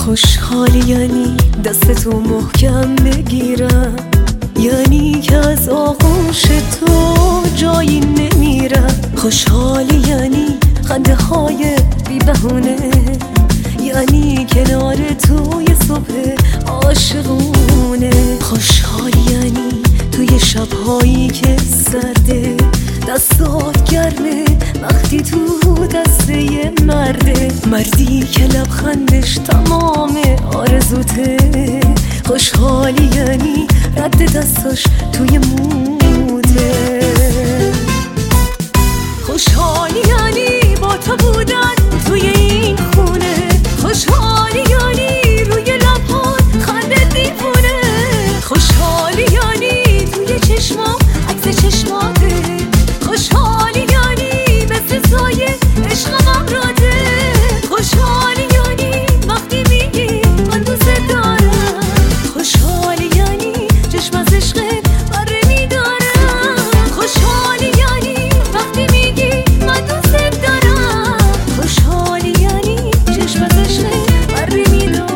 خوشحالی یعنی دستتو محکم بگیرم، یعنی که از آغوش تو جایی نمیرم. خوشحالی یعنی خنده های بی بهونه، یعنی کنار توی صبح عاشقونه. خوشحالی یعنی توی شبهایی که سرده، دستات گرمه وقتی تو دسته مرده، مردی که لبخندش تمام آرزوته. خوشحالی یعنی رد دستاش توی موته. خوشحالی یعنی با تو بودن توی این خونه، خوشحالی یعنی روی لبهات خنده دیوونه. خوشحالی یعنی توی چشمام عکس چشماته، خوشحالی یعنی مثل سایه عشقم راده. خوشحالی یعنی وقتی میگی من دوست دارم، خوشحالی یعنی چشم از عشقت بره میدارم. خوشحالی یعنی وقتی میگی من دوست دارم، خوشحالی یعنی چشم از عشقت بره میدارم.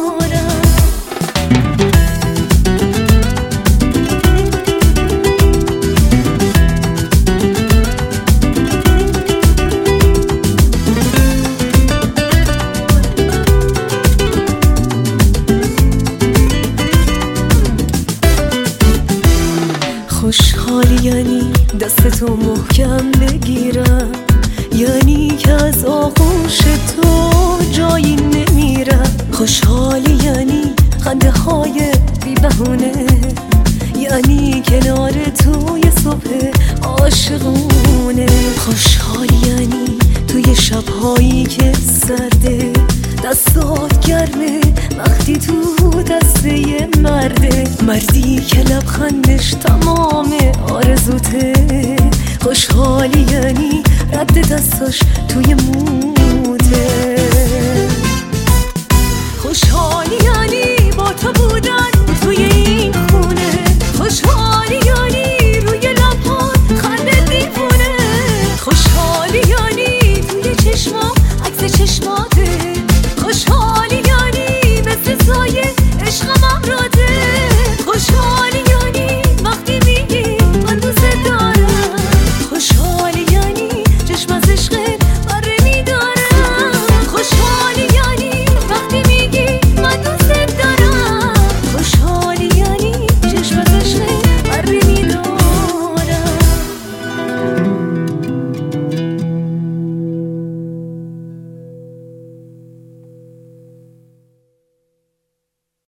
خوشحالی یعنی دستتو محکم بگیرم، یعنی که از آغوش تو جایی نمیرم. خوشحالی یعنی خنده های بی بهونه، یعنی کنار توی صبح عاشقونه. خوشحالی یعنی توی شبهایی که سرده، دستات گرمه وقتی تو دسته مرده، مردی که لبخندش تمام آرزوته. خوشحالی یعنی رد دستاش توی موته. خوشحالی یعنی با تو بودن توی این خونه، خوشحالی یعنی روی لبهات خنده دیوونه. خوشحالی یعنی توی چشمام عکس چشماته، خوشحالی